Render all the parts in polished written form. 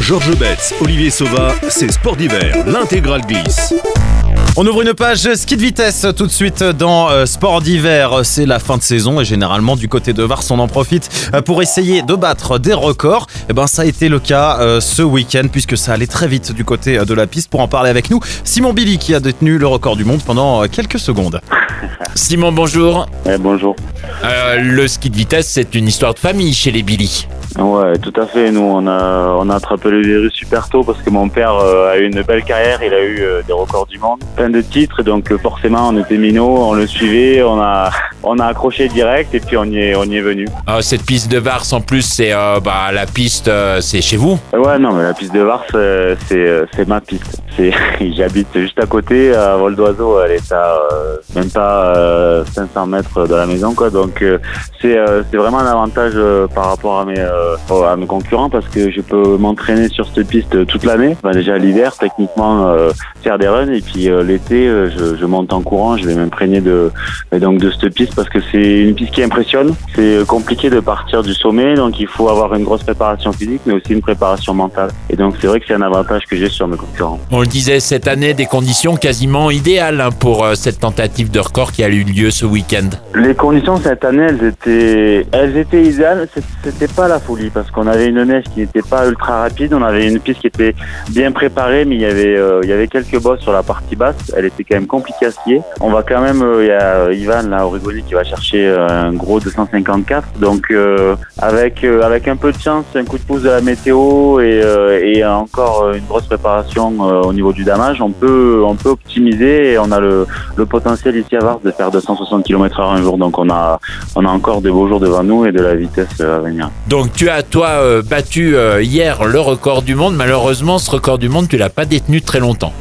Georges Betts, Olivier Sauva, c'est Sport d'hiver, l'intégrale glisse. On ouvre une page ski de vitesse tout de suite dans Sport d'hiver. C'est la fin de saison et généralement du côté de Vars, on en profite pour essayer de battre des records. Et ça a été le cas ce week-end puisque ça allait très vite du côté de la piste. Pour en parler avec nous, Simon Billy qui a détenu le record du monde pendant quelques secondes. Simon, bonjour. Bonjour. Le ski de vitesse, c'est une histoire de famille chez les Billy. Ouais, tout à fait. Nous, on a attrapé le virus super tôt parce que mon père a eu une belle carrière. Il a eu des records du monde, plein de titres. Donc forcément, on était minots, on le suivait, on a accroché direct et puis on y est venu. Cette piste de Vars, en plus, c'est la piste, c'est chez vous. Ouais, non, mais la piste de Vars, c'est ma piste. J'habite juste à côté, à vol d'oiseau. Elle est à même pas 500 mètres de la maison, quoi. Donc c'est vraiment un avantage par rapport à mes concurrents parce que je peux m'entraîner sur cette piste toute l'année. Déjà l'hiver, techniquement, faire des runs et puis l'été, je monte en courant. Je vais m'imprégner de cette piste parce que c'est une piste qui impressionne. C'est compliqué de partir du sommet, donc il faut avoir une grosse préparation physique, mais aussi une préparation mentale. Et donc c'est vrai que c'est un avantage que j'ai sur mes concurrents. On le disait cette année, des conditions quasiment idéales pour cette tentative de record qui a eu lieu ce week-end. Les conditions cette année, elles étaient idéales. C'était pas la folie parce qu'on avait une neige qui n'était pas ultra rapide. On avait une piste qui était bien préparée, mais il y avait quelques bosses sur la partie basse. Elle était quand même compliquée à skier. On va quand même, il y a Ivan là, Origoni qui va chercher un gros 254. Donc avec un peu de chance, un coup de pouce de la météo et encore une grosse préparation au niveau du damage, on peut optimiser et on a le potentiel ici à Vars de faire 260 km/h un jour. Donc on a encore de beaux jours devant nous et de la vitesse à venir. Donc tu as battu hier le record du monde. Malheureusement, ce record du monde, tu l'as pas détenu très longtemps.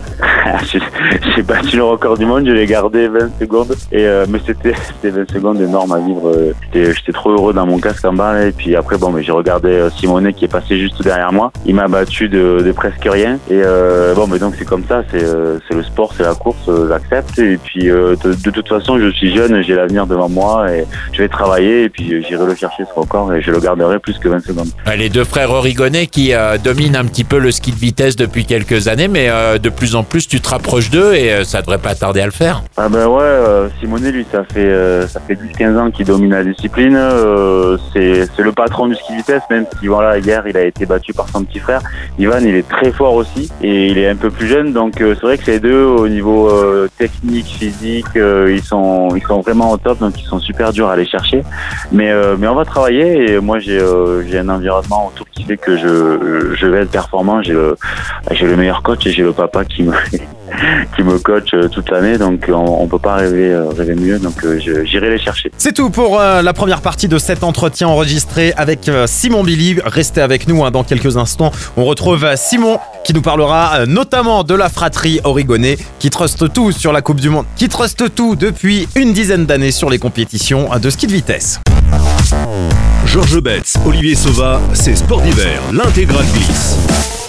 J'ai battu le record du monde, je l'ai gardé 20 secondes. Mais c'était 20 secondes énormes à vivre. J'étais trop heureux dans mon casque en bas. Et puis après, mais j'ai regardé Simonet qui est passé juste derrière moi. Il m'a battu de presque rien. Et mais donc c'est comme ça, c'est le sport, c'est la course, j'accepte. Et puis de toute façon, je suis jeune, j'ai l'avenir devant moi et je vais travailler. Et puis j'irai le chercher ce record et je le garderai plus que 20 secondes. Les deux frères Origonais qui dominent un petit peu le ski de vitesse depuis quelques années, mais de plus en plus tu te rapproches d'eux et ça devrait pas tarder à le faire. Simonet lui ça fait 10-15 ans qu'il domine la discipline. C'est le patron du ski de vitesse, même si hier il a été battu par son petit frère. Ivan il est très fort aussi et il est un peu plus jeune, donc c'est vrai que les deux au niveau technique, physique, ils sont vraiment au top, donc ils sont super durs à aller chercher. Mais on va travailler et moi j'ai un environnement autour qui fait que je vais être performant. J'ai le meilleur coach et j'ai le papa qui me coach toute l'année, donc on peut pas rêver mieux, donc j'irai les chercher. C'est tout pour la première partie de cet entretien enregistré avec Simon Billy. Restez avec nous dans quelques instants. On retrouve Simon qui nous parlera notamment de la fratrie Origonais qui truste tout sur la Coupe du Monde, qui truste tout depuis une dizaine d'années sur les compétitions de ski de vitesse. Georges Betts, Olivier Sauva, c'est Sport d'hiver, l'intégrale glisse.